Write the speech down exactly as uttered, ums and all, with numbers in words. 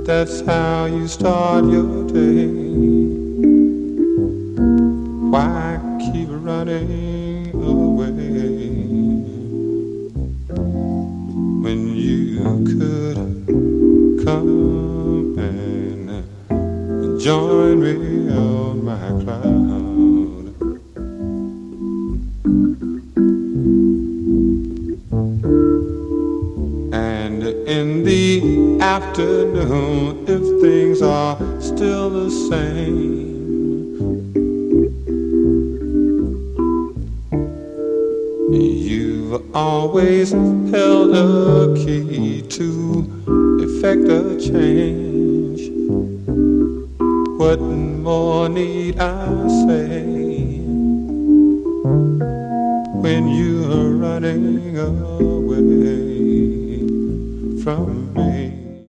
that's how you start your day. Why keep running away when you could come and join me on my cloud? And in the afternoon, if things are still the same, you've always held a key to effect a change. What more need I say when you're running away from